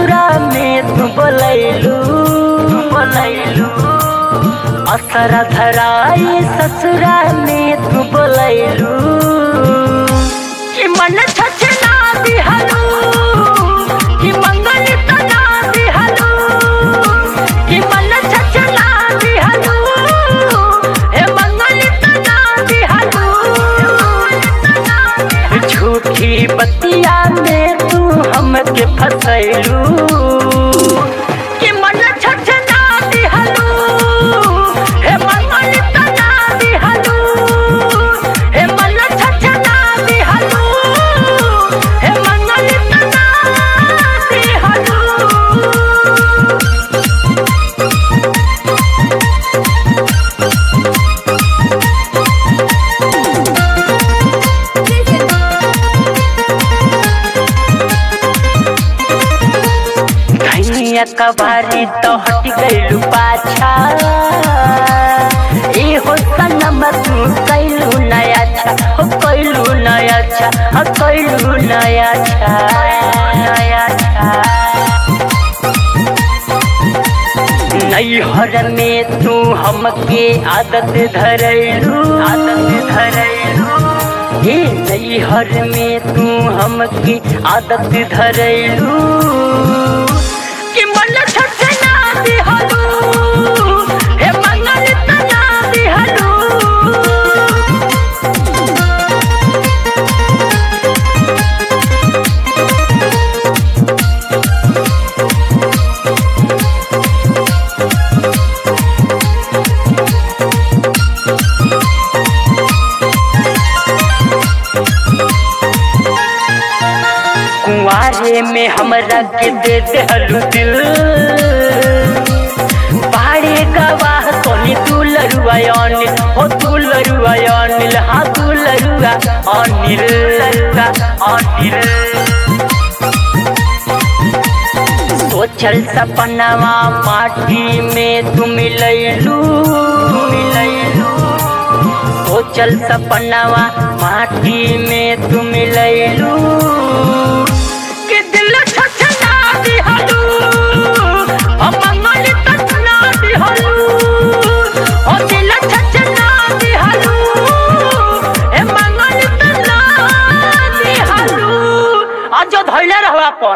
ससुरा में तू बोलैलू असरा धराई ससुरा में तू बोलैलू कि मन छछना दिहलू कि मंगल तना दिहलू कि मन छछना दिहलू हे मंगल तना दिहलू झूठी बतिया में तू हमके फसैलू कि मन छछना दिहलू हे मंगल तना दिहलू हे मन छछना दिहलू हे मंगल तना दिहलू। कबारी तो हट गइलू पाछा ए हो सनम तू कैलू नया अच्छा हो कैलू नया अच्छा हो कैलू नया अच्छा नैहर में तू हमके आदत धरैलू हे नैहर में तू हमके आदत धरैलू कि मन छछना दिहलू हे मंगल तना दिहलू। कुंवारे में हमरा के दे देहलू दिल बाड़े गवाह कोनी तू लरुआ अनिल हो तू लरुआ अनिल हाँ तू लरुआ अनिल सोचल सपनावा माटी में तू मिलैलू सोचल सपनावा माटी में तू मिलैलू कि दिल छछना दिहलू मंगल तना दिहलू ओ दिल छछना दिहलू हे मंगल तना दिहलू आज धैले रहवा अपन।